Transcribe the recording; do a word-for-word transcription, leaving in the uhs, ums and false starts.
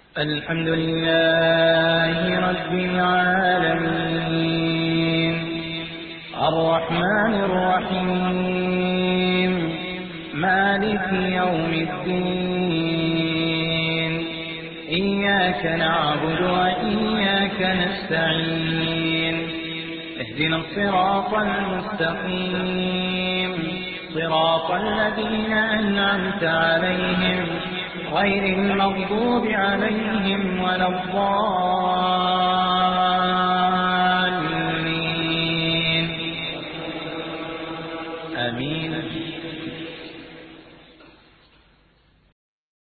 الحمد لله رب العالمين الرحمن الرحيم مالك يوم الدين إياك نعبد وإياك نستعين اهدنا الصراط المستقيم صراط الذين أنعمت عليهم غير المغضوب عليهم ولا الضالين